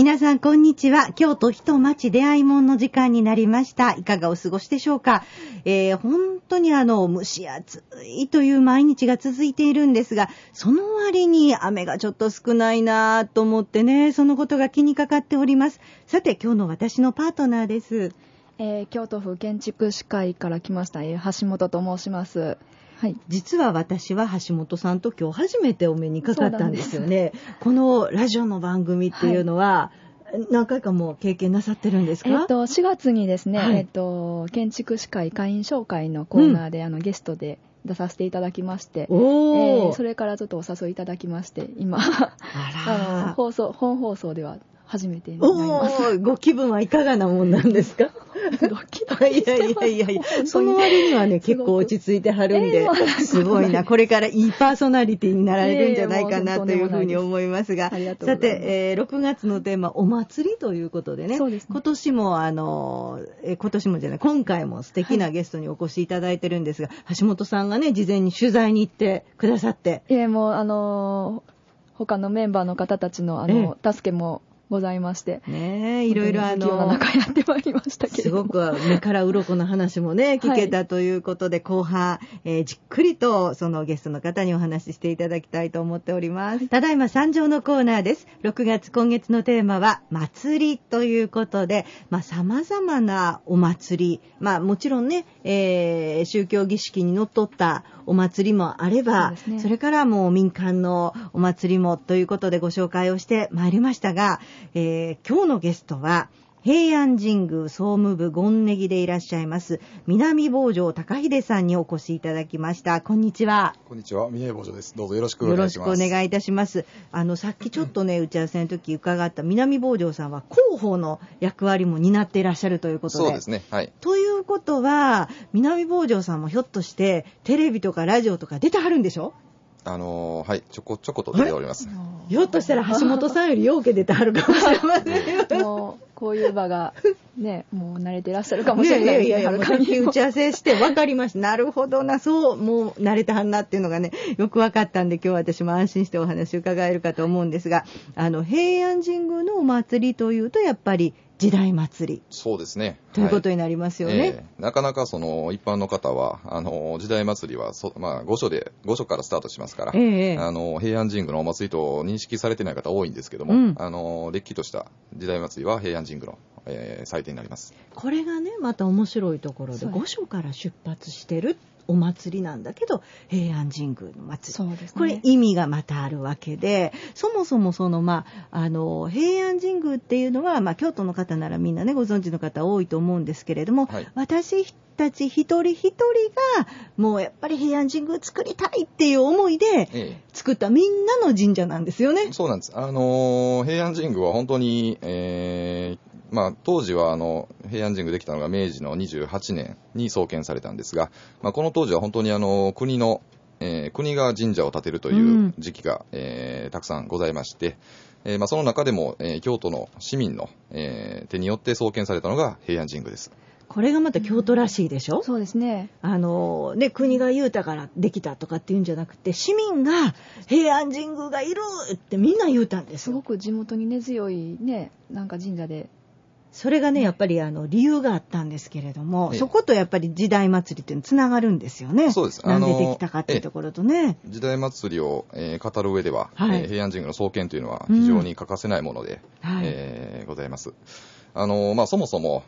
皆さんこんにちは。京都人町出会いもんの時間になりました。いかがお過ごしでしょうか。本当に蒸し暑いという毎日が続いているんですが、その割に雨がちょっと少ないなと思ってね、そのことが気にかかっております。さて今日の私のパートナーです。 京都府建築士会から来ました、橋本と申します。はい、 実は私は橋本さんと今日初めてお目にかかったんですよね。このラジオの番組っていうのは、何回かも経験なさってるんですか ？4月にですね、建築士会会員紹介のコーナーで、ゲストで出させていただきまして、それからちょっとお誘いいただきまして、今本放送では初めてになります。 ご気分はいかがなもんなんですか？ ドキドキしてます。 いやその割にはね結構落ち着いてはるんで、すごいな、これからいいパーソナリティになられるんじゃないかなというふうに思いますが、さて、6月のテーマお祭りということでね、今年もじゃない、今回も素敵なゲストにお越しいただいてるんですが、橋本さんがね事前に取材に行ってくださって、 もう他のメンバーの方たちの助けもございましてね、いろいろな中やってまいりましたけれども、 すごく目から鱗の話もね聞けたということで、後半、じっくりとそのゲストの方にお話ししていただきたいと思っております。ただいま参上のコーナーです。6月今月のテーマは祭りということで、様々なお祭り、もちろんね、宗教儀式にのっとったお祭りもあれば、 それからもう民間のお祭りもということでご紹介をしてまいりましたが、今日のゲストは平安神宮総務部権ネギでいらっしゃいます南坊城高秀さんにお越しいただきました。こんにちは。 こんにちは、南坊城です。どうぞよろしくお願いします。 よろしくお願いいたします。さっきちょっとね打ち合わせの時伺った南坊城さんは広報の役割も担っていらっしゃるということで。 そうですね、はい。 ということは南坊城さんもひょっとしてテレビとかラジオとか出てはるんでしょ？ はい、ちょこちょこと出ております。 ひょっとしたら橋本さんよりようけ出てはるかもしれませんよ。 もうこういう場がね、もう慣れてらっしゃるかもしれないですね。 もうさっき打ち合わせして分かりました。なるほどな、そう、もう慣れてはんなっていうのがねよく分かったんで、今日私も安心してお話伺えるかと思うんですが、平安神宮のお祭りというとやっぱり時代祭り、 そうですね、 ということになりますよね。 なかなかその一般の方は時代祭りは御所からスタートしますから、平安神宮のお祭りと認識されてない方多いんですけども、れっきとした時代祭りは平安神宮の、祭典になります。 これがねまた面白いところで、御所から出発してるお祭りなんだけど平安神宮の祭り、 そうですね、 これ意味がまたあるわけで、そもそもその平安神宮っていうのは、京都の方ならみんなねご存知の方多いと思うんですけれども、私たち一人一人がもうやっぱり平安神宮作りたいっていう思いで作ったみんなの神社なんですよね。 そうなんです。平安神宮は本当に、当時は平安神宮できたのが明治の28年に創建されたんですが、この当時は本当に国が神社を建てるという時期が、たくさんございまして、その中でも、京都の市民の、手によって創建されたのが平安神宮です。 これがまた京都らしいでしょ。 そうですね。 国が言うたからできたとかっていうんじゃなくて、市民が平安神宮がいるってみんな言うたんです。 すごく地元に根強いね、なんか神社で、 それがねやっぱり理由があったんですけれども、そことやっぱり時代祭りっていうのつながるんですよね。 そうです。 なんでできたかっていうところとね、 時代祭りを、語る上では、平安神宮の創建というのは非常に欠かせないもので、ございます。そもそも、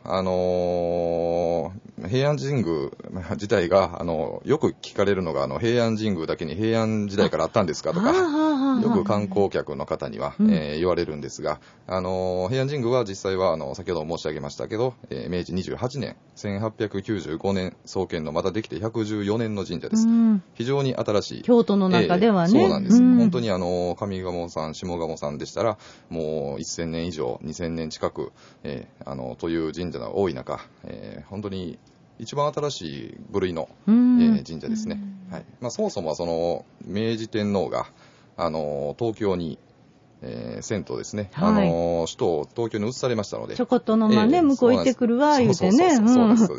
平安神宮自体がよく聞かれるのが平安神宮だけに平安時代からあったんですかとか、よく観光客の方には、言われるんですが、平安神宮は実際は先ほど申し上げましたけど、明治28年1895年創建のまだできて114年の神社です。非常に新しい京都の中ではね、 そうなんです。本当に上賀茂さん下賀茂さんでしたらもう1000年以上2000年近く、という神社が多い中、本当に一番新しい部類の、神社ですね。そもそもはその明治天皇が東京に、遷都ですね、首都を東京に移されましたので、 ちょこっとの向こう行ってくるわ言うてね、 そうです。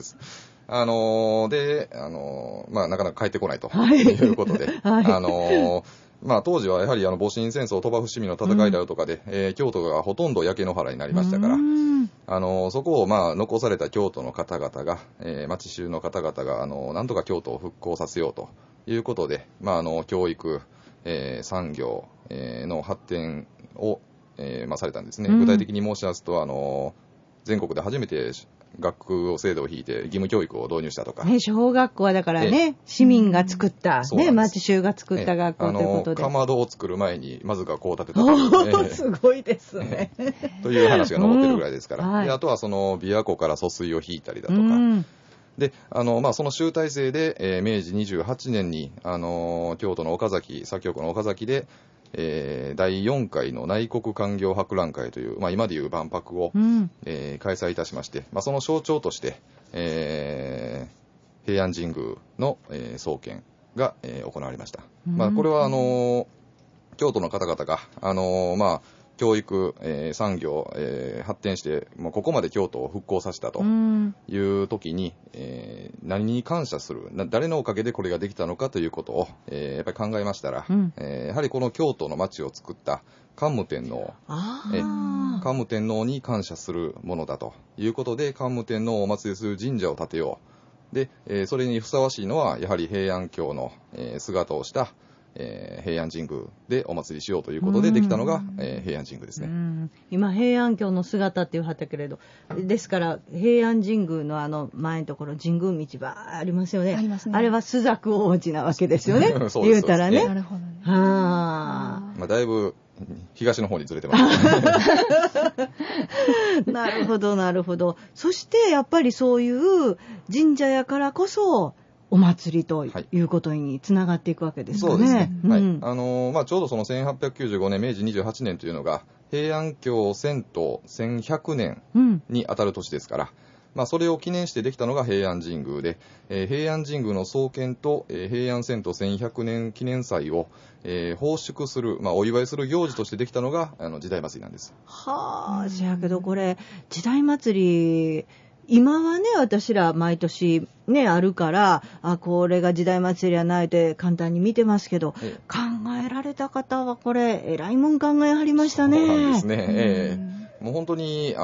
でなかなか帰ってこないということで、 当時はやはり戊辰戦争、鳥羽伏見の戦いであるとかで、京都がほとんど焼け野原になりましたから、そこを残された京都の方々が、町衆の方々がなんとか京都を復興させようということで、教育、産業、の発展を、されたんですね。具体的に申しますと、全国で初めて学校制度を引いて義務教育を導入したとか、 小学校はだからね、市民が作った、町衆が作った学校ということで、 かまどを作る前にまず学校を建てたという、 すごいですねという話が残ってるぐらいですから、であとはその琵琶湖から疎水を引いたりだとか、でその集大成で、明治28年に京都の岡崎、左京区の岡崎で、第4回の内国勧業博覧会という、今でいう万博を、開催いたしまして、その象徴として、平安神宮の、創建が、行われました。これは京都の方々が教育、産業、発展して、ここまで京都を復興させたという時に、何に感謝する、誰のおかげでこれができたのかということを、やっぱり考えましたら、やはりこの京都の町を作った桓武天皇、桓武天皇に感謝するものだということで、桓武天皇をお祭りする神社を建てよう。で、それにふさわしいのは、やはり平安京の、姿をした平安神宮でお祭りしようということでできたのが、平安神宮ですね。 今平安京の姿って言わはったけれど、ですから平安神宮の前のところ神宮道場ありますよね。 ありますね。 あれは朱雀王子なわけですよね言うたらね。 なるほどね。 だいぶ東の方にずれてますなるほどなるほど。そしてやっぱりそういう神社やからこそお祭りということにつながっていくわけですかね。 そうですね。ちょうどその1895年、明治28年というのが、平安京遷都1100年に当たる年ですから、それを記念してできたのが平安神宮で、平安神宮の創建と、平安遷都1100年記念祭を、奉祝する、お祝いする行事としてできたのが時代祭りなんです。 じゃあけどこれ、時代祭り、今はね、私ら毎年ね、あるから、これが時代祭りやないって簡単に見てますけど、考えられた方はこれ、えらいもん考えはりましたね。 そうなんですね。もう本当に、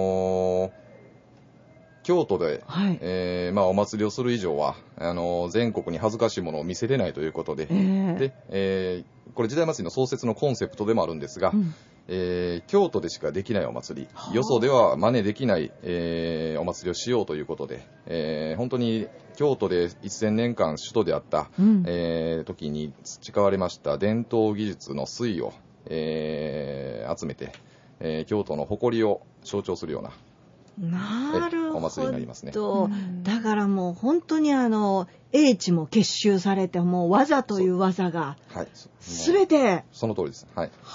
京都で、お祭りをする以上は、全国に恥ずかしいものを見せれないということで、これ時代祭りの創設のコンセプトでもあるんですが、京都でしかできないお祭り、よそでは真似できない、お祭りをしようということで、本当に京都で1000年間首都であった、時に培われました伝統技術の粋を、集めて、京都の誇りを象徴するようなお祭りになりますね。 だからもう本当に英知も結集されて、もう技という技が全てその通りです。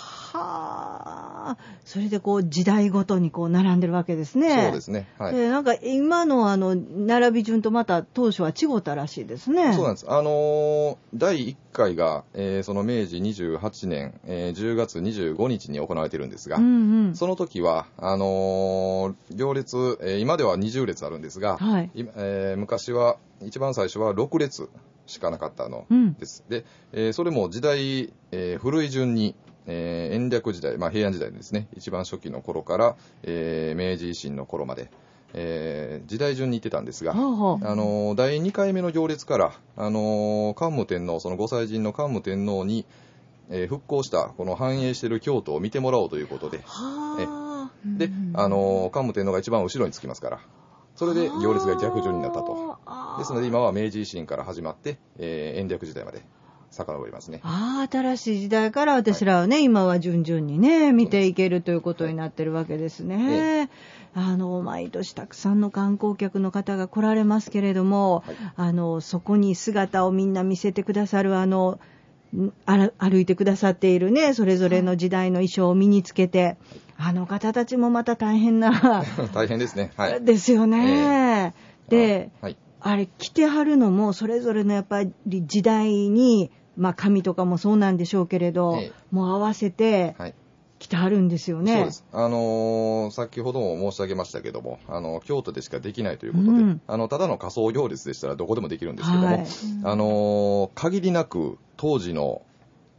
それでこう時代ごとにこう並んでるわけですね。 そうですね。 なんか今の並び順とまた当初は違ったらしいですね。 そうなんです。第1回が、その明治28年、10月25日に行われているんですが、その時は行列、今では20列あるんですが、昔は一番最初は6列しかなかったのです。で、それも時代、古い順に延暦時代、平安時代ですね、一番初期の頃から、明治維新の頃まで、時代順に行ってたんですが、第2回目の行列から、桓武天皇、その御祭神の桓武天皇に、復興したこの繁栄している京都を見てもらおうということで、で、桓武天皇が一番後ろにつきますから、それで行列が逆順になったと。ですので今は明治維新から始まって、延暦時代まで遡りますね。 新しい時代から私らはね、今は順々にね見ていけるということになってるわけですね。毎年たくさんの観光客の方が来られますけれども、そこに姿をみんな見せてくださる歩いてくださっているね、それぞれの時代の衣装を身につけて、方たちもまた大変な大変ですね。 ですよね。で、あれ着てはるのもそれぞれのやっぱり時代に、髪とかもそうなんでしょうけれど、もう合わせて着てはるんですよね。 そうです。先ほども申し上げましたけども、京都でしかできないということで、ただの仮装行列でしたらどこでもできるんですけども、限りなく当時の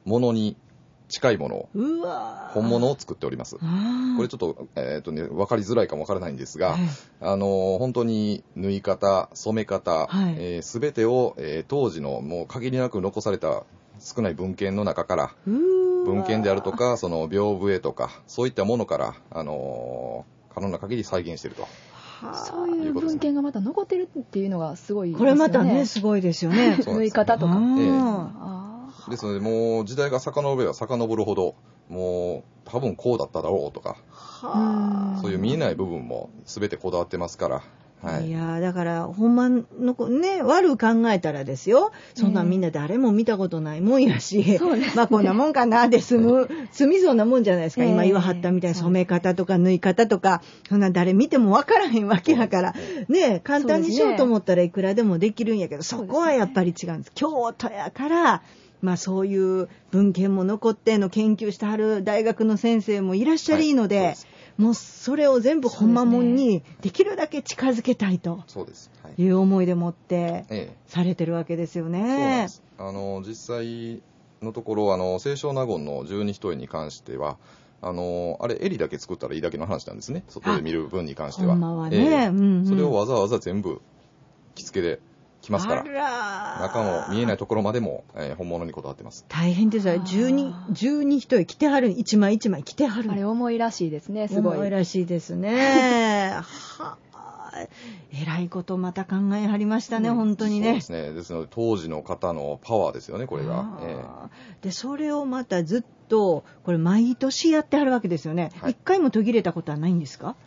ものに近いものを、本物を作っております。これちょっと、分かりづらいかもわからないんですが、本当に縫い方、染め方、すべてを、当時のもう限りなく残された少ない文献の中から、文献であるとか、その屏風絵とか、そういったものから、可能な限り再現していると。 そういう文献がまた残ってるっていうのがすごいですよね。これまたね、すごいですよね。 縫い方とか。 ですので、もう時代が遡れば遡るほど、もう多分こうだっただろうとか、そういう見えない部分も全てこだわってますから。 いやだからほんまのね、悪く考えたらですよ、そんなんみんな誰も見たことないもんやし、まあこんなもんかなで済みそうなもんじゃないですか。今言わはったみたいに染め方とか縫い方とか、そんな誰見てもわからへんわけやからね、簡単にしようと思ったらいくらでもできるんやけど、そこはやっぱり違うんです。京都やからまあそういう文献も残っての研究してはる大学の先生もいらっしゃりので、もうそれを全部ほんまもんにできるだけ近づけたいという思いでもってされてるわけですよね。 そうなんです。実際のところ清少納言の十二単に関してはあれ襟だけ作ったらいいだけの話なんですね。外で見る分に関しては。 ほんまはね、 それをわざわざ全部着付けで来ますから、中の見えないところまでも、本物にこだわってます。 大変ですよ。十二人着てはる、一枚一枚着てはる。 あれ重いらしいですね。すごい重いらしいですね。えらいことまた考えはりましたね、本当にね。 そうですね。ですので当時の方のパワーですよね、これが。 でそれをまたずっとこれ毎年やってはるわけですよね。一回も途切れたことはないんですか？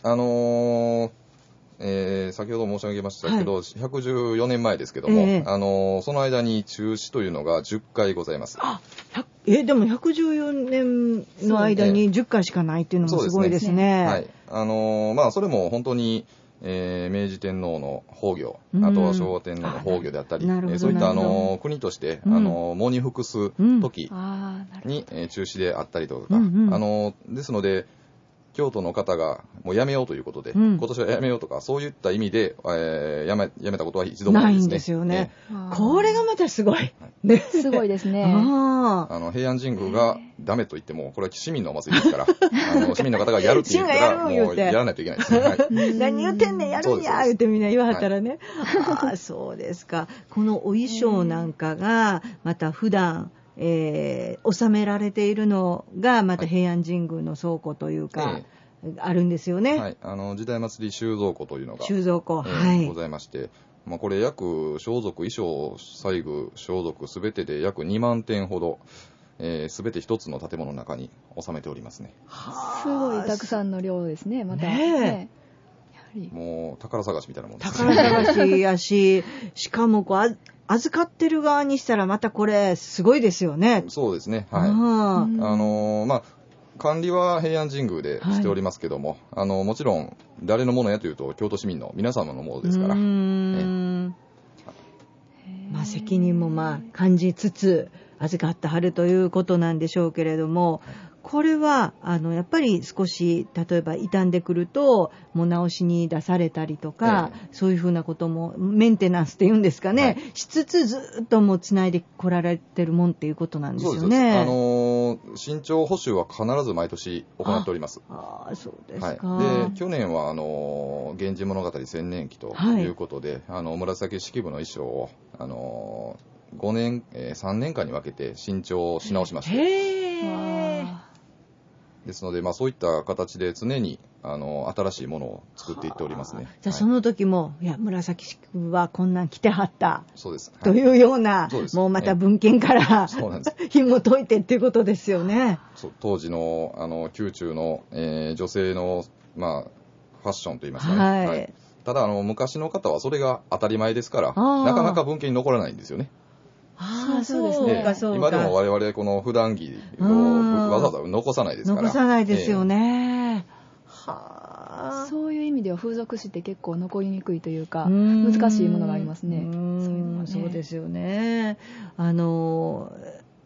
先ほど申し上げましたけど、114年前ですけども、その間に中止というのが10回ございます。 でも114年の間に10回しかないっていうのもすごいですね。 それも本当に、明治天皇の崩御、あとは昭和天皇の崩御であったり、そういった国として、喪に服す時に、中止であったりとか、ですので京都の方がもうやめようということで、今年はやめようとかそういった意味で、やめたことは一度もないですね。ないんですよね。 これがまたすごい、 すごいですね。 平安神宮がダメと言ってもこれは市民のお祭りですから市民の方がやるって言ったらもうやらないといけないですね。 何言ってんねん、やるんや言ってみんな言わはったらね。そうですか。このお衣装なんかがまた普段収められているのがまた平安神宮の倉庫というか、あるんですよね。 時代祭り収蔵庫というのがございまして、これ約装束、衣装、細具、装束すべてで約2万点ほど、すべて一つの建物の中に収めておりますね。 すごいたくさんの量ですね。またもう宝探しみたいなもんですね。宝探しやし、しかも預かってる側にしたらまたこれすごいですよね。 そうですね。管理は平安神宮でしておりますけども、もちろん誰のものやというと京都市民の皆様のものですから。 責任も感じつつ預かってはるということなんでしょうけれども、これはやっぱり少し例えば傷んでくるともう直しに出されたりとか、そういうふうなこともメンテナンスっていうんですかね、しつつずっともうつないでこられてるもんっていうことなんですよね。 新調補修は必ず毎年行っております。 そうですか。 で去年は源氏物語千年記ということで、紫式部の衣装を5年、3年間に分けて新調し直しました。ですので、そういった形で常に新しいものを作っていっておりますね。 じゃあその時も、紫式部はこんなん着てはった。 そうです。 というような、もうまた文献から紐解いてっていうことですよね。 当時の宮中の、女性のファッションといいますかね。ただ昔の方はそれが当たり前ですから、なかなか文献に残らないんですよね。 そうですね。 今でも我々この普段着をわざわざ残さないですから。 残さないですよね。 そういう意味では風俗誌って結構残りにくいというか難しいものがありますね。 そうですよね。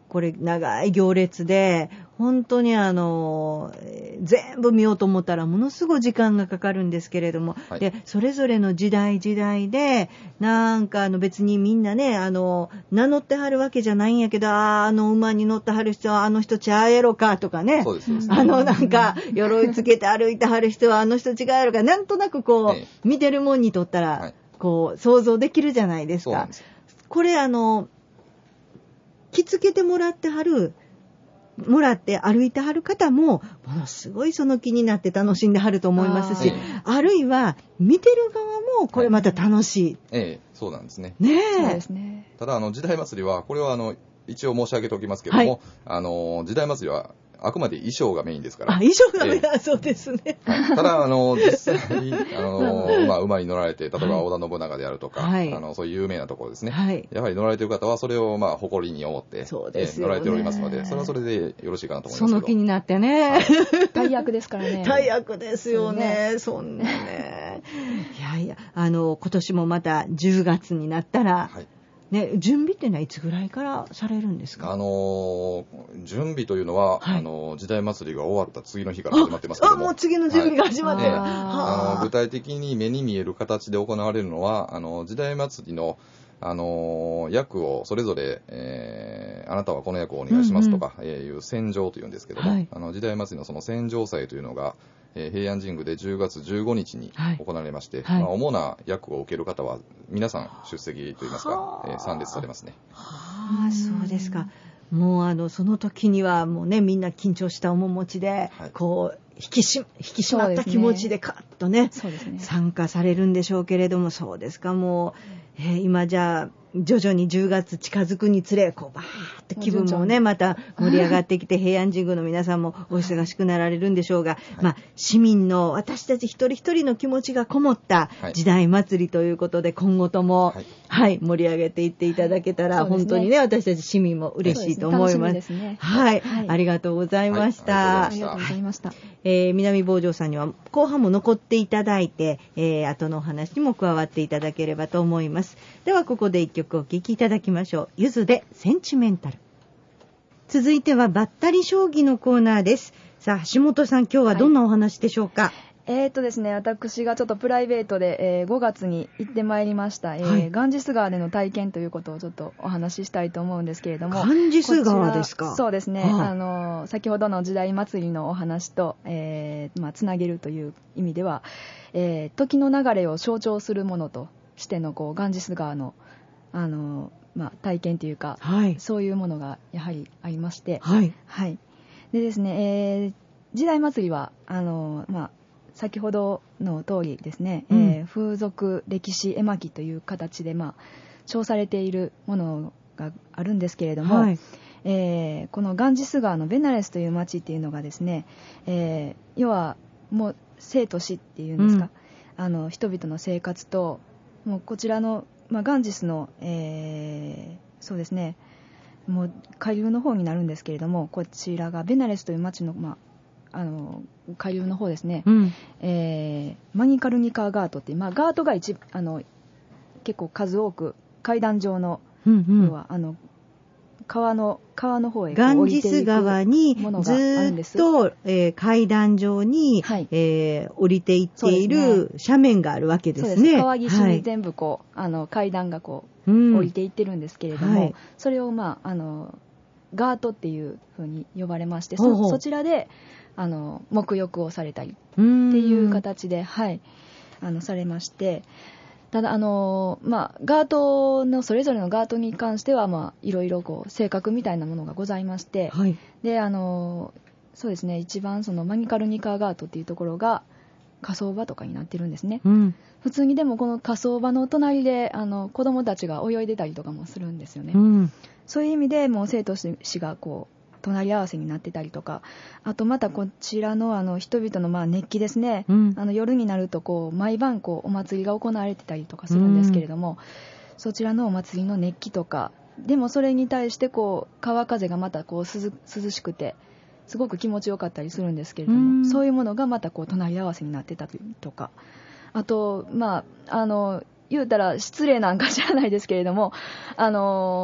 これ長い行列で本当に全部見ようと思ったらものすごい時間がかかるんですけれども、はい、でそれぞれの時代でなんか別にみんなね名乗ってはるわけじゃないんやけど、馬に乗ってはる人はあの人ちゃうやろかとかね、 そうですなんか鎧つけて歩いてはる人はあの人違うやろか、なんとなくこう、見てるもんにとったら、はい、こう想像できるじゃないですか。これ着付けてもらって歩いてはる方もものすごいその気になって楽しんではると思いますし、あるいは見てる側もこれまた楽しい、 そうなんですね。 ねえ。 そうですね。 ただ時代祭りはこれは一応申し上げておきますけれども、はい、時代祭りはあくまで衣装がメインですから。 衣装がメイン、そうですね。 はい、ただ実際馬に乗られて、例えば織田信長であるとか、はい、そういう有名なところですね、はい、やはり乗られている方はそれを誇りに思って、 そうですよね、 乗られておりますので、それはそれでよろしいかなと思いますけど。 その気になってね、はい、 大役ですからね。 大役ですよね。そんなね。いや今年もまた10月になったら、はいね、準備ってのはいつぐらいからされるんですか？ 準備というのは、はい、時代祭りが終わった次の日から始まってますけども。 もう次の準備が始まってる。 はい、具体的に目に見える形で行われるのは、時代祭りの役をそれぞれ、あなたはこの役をお願いしますとか、いう宣上というんですけども、はい、時代祭りのその宣上祭というのが、平安神宮で10月15日に行われまして、はい、主な役を受ける方は皆さん出席といいますか、参列されますね。 そうですか。もうその時にはもうね、みんな緊張した面持ちで、はい、こう引き締まった気持ちでカッとね、参加されるんでしょうけれども、そうですか。もう、今じゃあ徐々に10月近づくにつれ、こうバーッと気分もねまた盛り上がってきて、平安神宮の皆さんもお忙しくなられるんでしょうが、はい、市民の私たち一人一人の気持ちがこもった時代祭りということで、今後とも、はいはい、盛り上げていっていただけたら、本当にね私たち市民も嬉しいと思います。はい、はい、ありがとうございました。 ありがとうございました。 南坊城さんには後半も残っていただいて、後のお話にも加わっていただければと思います。ではここで一曲お聴きいただきましょう。ゆずでセンチメンタル。続いてはバッタリ将棋のコーナーです。さあ橋本さん、今日はどんなお話でしょうか？ ですね、私がちょっとプライベートで、5月に行ってまいりました、ガンジス川での体験ということをちょっとお話ししたいと思うんですけれども。 ガンジス川ですか？ そうですね、先ほどの時代祭りのお話と、つなげるという意味では、時の流れを象徴するものとしてのガンジス川の、体験というか、はい、そういうものがやはりありまして、はいはい、でですね、時代祭りは先ほどの通りですね、風俗歴史絵巻という形で称されているものがあるんですけれども、はい、このガンジス川のベナレスという町っていうのがですね、要はもう生と死っていうんですか、人々の生活ともうこちらの、ガンジスの、そうですね、もう下流の方になるんですけれども、こちらがベナレスという町の、下流の方ですね、マニカルニカーガートっていう、ガートが結構数多く階段状の、要は川の方へガンジス川にずっと、階段状に、はい、降りていっている斜面があるわけですね。そうです。 川岸に全部階段が降りていってるんですけれども、はい、それをガートっていう風に呼ばれまして、そちらで沐浴をされたりっていう形で、はい、されまして、ただガートのそれぞれのガートに関してはいろいろ性格みたいなものがございまして、はい、でそうですね、一番そのマニカルニカーガートっていうところが火葬場とかになってるんですね、普通にでもこの火葬場の隣で子供たちが泳いでたりとかもするんですよね、そういう意味でもう生と死が隣り合わせになってたりとか、あとまたこちらの人々の熱気ですね、夜になると毎晩お祭りが行われてたりとかするんですけれども、そちらのお祭りの熱気とかでもそれに対して川風がまた涼しくてすごく気持ちよかったりするんですけれども、そういうものがまた隣り合わせになってたりとか、あと言うたら失礼なんか知らないですけれども、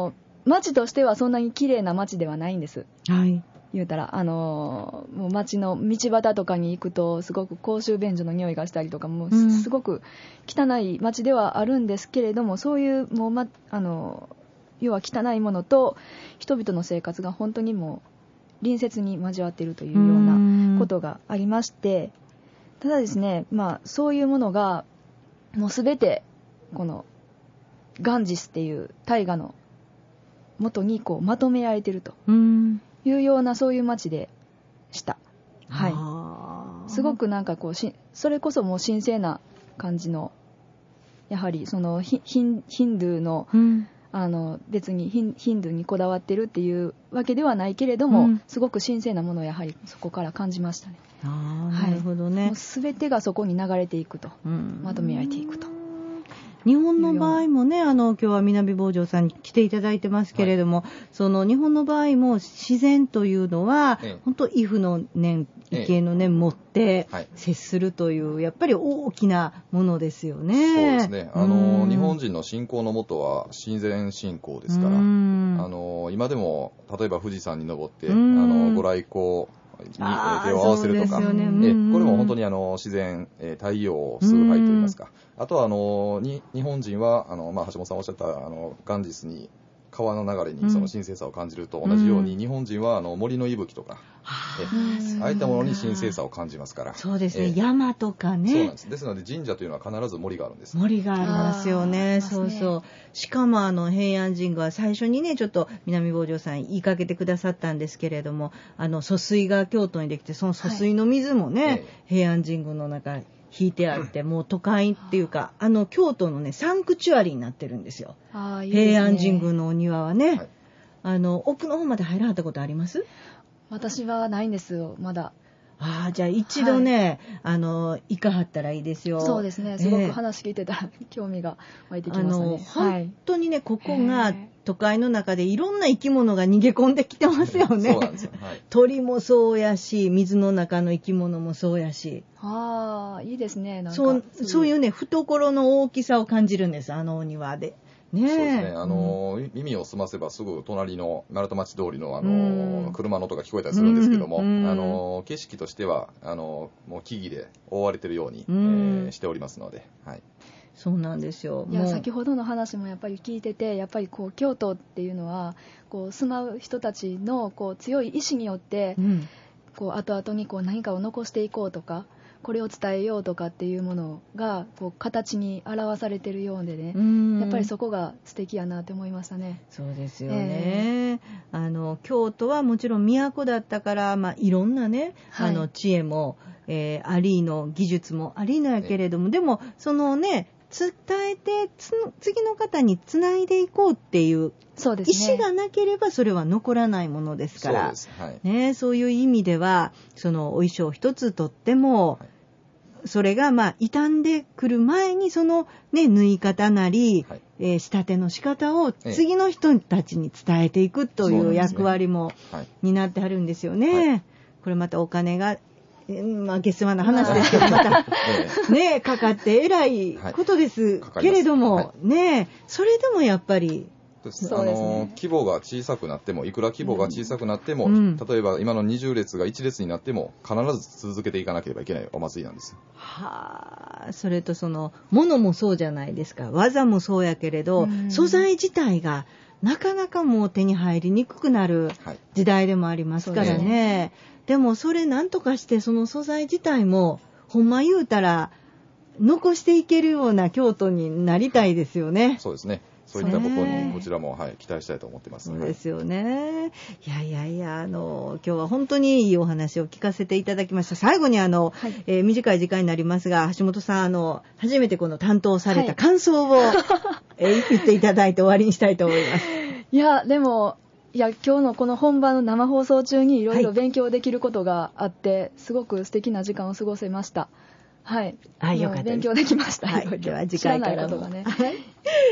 街としてはそんなに綺麗な街ではないんです。 はい。 言うたら、もう街の道端とかに行くと、すごく公衆便所の匂いがしたりとか、もうすごく汚い街ではあるんですけれども、そういう、もう要は汚いものと、人々の生活が本当にもう、隣接に交わっているというようなことがありまして、ただですね、そういうものが、もうすべて、この、ガンジスっていう大河の元にこうまとめられているというような、そういう街でした。はい。すごくなんかこうそれこそもう神聖な感じの、やはりそのヒンドゥーの、別にヒンドゥーにこだわってるっていうわけではないけれども、すごく神聖なものをやはりそこから感じましたね。 なるほどね。 もう全てがそこに流れていくと、まとめられていくと。 日本の場合もね、今日は南坊城さんに来ていただいてますけれども、はい、その日本の場合も自然というのは、本当畏怖の念、畏敬の念持って接するという、やっぱり大きなものですよね。 そうですね。日本人の信仰のもとは自然信仰ですから、今でも例えば富士山に登って、ご来光に手を合わせるとか、これも本当に自然、太陽崇拝といいますか、あとは日本人は橋本さんおっしゃったガンジスに川の流れにその神聖さを感じると同じように、日本人は森の息吹とか、ああいったものに神聖さを感じますから。 そうですね、山とかね。 そうなんです。ですので神社というのは必ず森があるんです。 森がありますよね。そうそう。しかも平安神宮は最初にね、ちょっと南坊城さん言いかけてくださったんですけれども、疎水が京都にできて、その疎水の水もね、平安神宮の中に引いてあって、もう都会っていうか、京都のね、サンクチュアリになってるんですよ。いいですね、平安神宮のお庭はね。奥の方まで入らはったことあります？ 私はないんですよ、まだ。 じゃあ一度ね、行かはったらいいですよ。 そうですね、すごく話聞いてたら興味が湧いてきましたね。 本当にね、ここが都会の中でいろんな生き物が逃げ込んできてますよね。 そうなんですよ。 鳥もそうやし、水の中の生き物もそうやし。 いいですね。なんかそういうね、懐の大きさを感じるんです、お庭で。ね、 そうですね。耳を澄ませばすぐ隣の鳴門町通りの車の音が聞こえたりするんですけども、景色としてはもう木々で覆われているように、しておりますので、はい。 そうなんですよ。 いや、先ほどの話もやっぱり聞いてて、やっぱりこう京都っていうのはこう住まう人たちのこう強い意志によって、こう後々にこう何かを残していこうとか、これを伝えようとかっていうものがこう形に表されてるようでね、やっぱりそこが素敵やなって思いましたね。 そうですよね。京都はもちろん都だったから、いろんなね、知恵も、ありの技術もありのやけれども、でもそのね、伝えて次の方につないでいこうっていう意思がなければそれは残らないものですから、そういう意味ではそのお衣装一つとっても、それが傷んでくる前にその、ね、縫い方なり、仕立ての仕方を次の人たちに伝えていくという役割も担ってあるんですよね。これまたお金が下世話な話ですけど、またね、かかってえらいことですけれども、ね、それでもやっぱり規模が小さくなっても、いくら規模が小さくなっても、例えば今の20列が1列になっても必ず続けていかなければいけないお祭りなんです。 それとその物もそうじゃないですか。技もそうやけれど、素材自体がなかなかもう手に入りにくくなる時代でもありますからね。でもそれなんとかしてその素材自体もほんま言うたら残していけるような京都になりたいですよね。 そうですね。そういったことにこちらも、期待したいと思ってます。 そうですよね。いや今日は本当にいいお話を聞かせていただきました。最後に短い時間になりますが、橋本さん初めてこの担当された感想を、言っていただいて終わりにしたいと思います。 でも今日のこの本番の生放送中にいろいろ勉強できることがあって、すごく素敵な時間を過ごせました。 よかったです。 勉強できました。 では次回からも。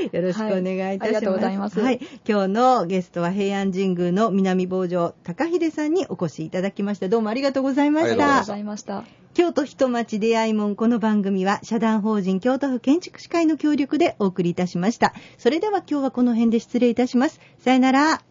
よろしくお願いいたします。 ありがとうございます。 はい。今日のゲストは平安神宮の南坊城高秀さんにお越しいただきました。どうもありがとうございました。 ありがとうございました。 京都人町出会い門、この番組は社団法人京都府建築士会の協力でお送りいたしました。それでは今日はこの辺で失礼いたします。さよなら。